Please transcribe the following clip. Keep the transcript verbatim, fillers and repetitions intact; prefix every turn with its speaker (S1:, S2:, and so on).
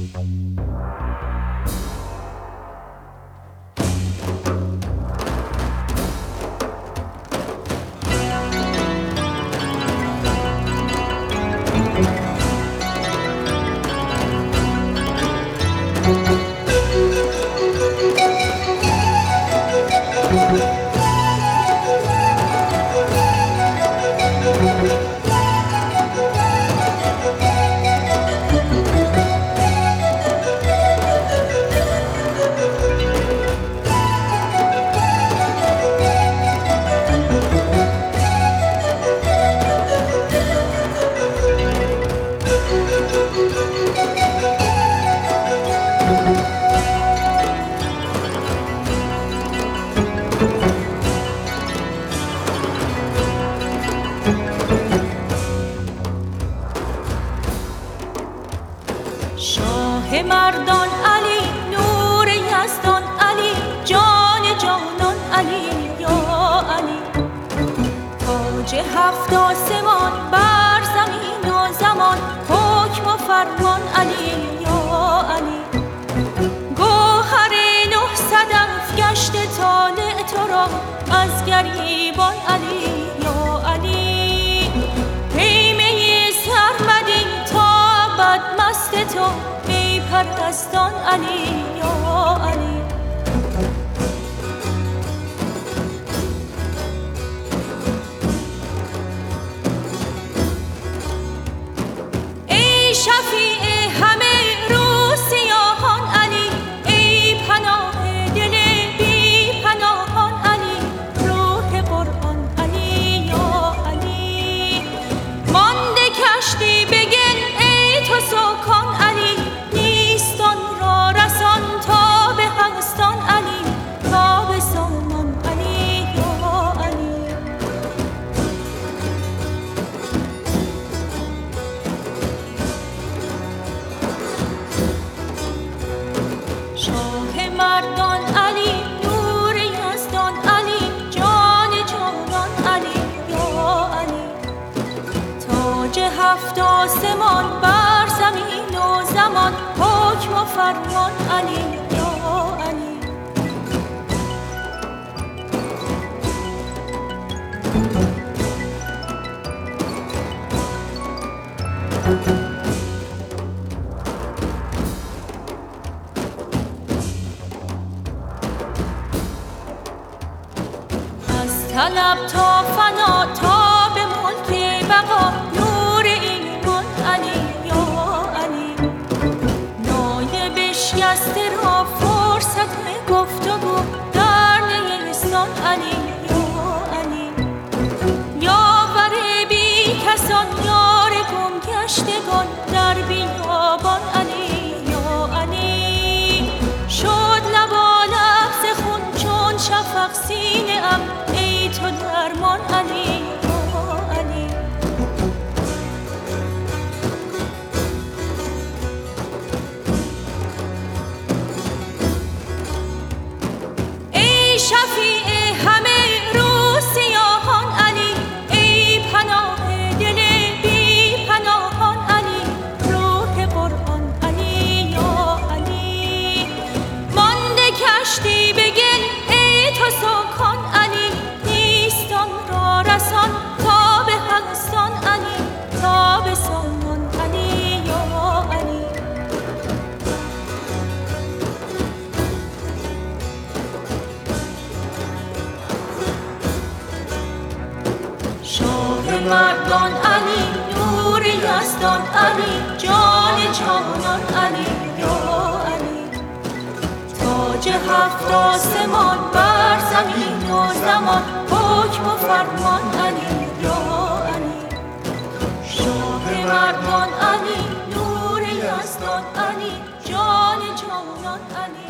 S1: شاه مردان علی، نور یزدان علی، جان جانان علی یا علی. تاج هفت آسمان بر زمین و زمان، حکم و فرمان علی یا علی. گوهر نه صدف گشت طالع تو را از گریبان علی یا علی. پیمه سرمدی تا ابد مست تو ای پرستان علی یا علی. ای شفیع همه روسیاهان علی، ای پناه دل بی پناهان علی، روح قرآن علی یا علی. مانده کشتی بگل ای تو سکان علی، نیستان را رسان تا به هستان علی، تا به سامان علی یا علی. شاه مردان علی، نور یزدان علی، جان جانان علی یا علی. تاج هفت آسمان بر زمین و زمان، حکم و فرمان علی یا علی. از طلب تا فنا تا به ملک بقا، نور ایمان علی یا علی. نای بشکسته را فرصت گفتگو در نیستان علی یا علی. یاور بی کسان، یار گم گشتگان در بیابان علی یا علی. شد لبالب ز خون چون شفق سینه ام، ای تو درمان علی یا علی. ای شفیع همه روسیاهان علی، ای پناه دل بی پناهان علی، روح قرآن علی یا علی. مانده کشتی بگل ای تو سکان علی، نیستان را رسان تا به هستان علی، تا به سامان علی یا علی. شاه مردان علی، نور یزدان علی، جان جانان علی یا علی. تاج هفت آسمان بر زمین و زمان، حکم و فرمان علی یا علی. شاه مردان علی، نور یزدان علی، جان جانان علی.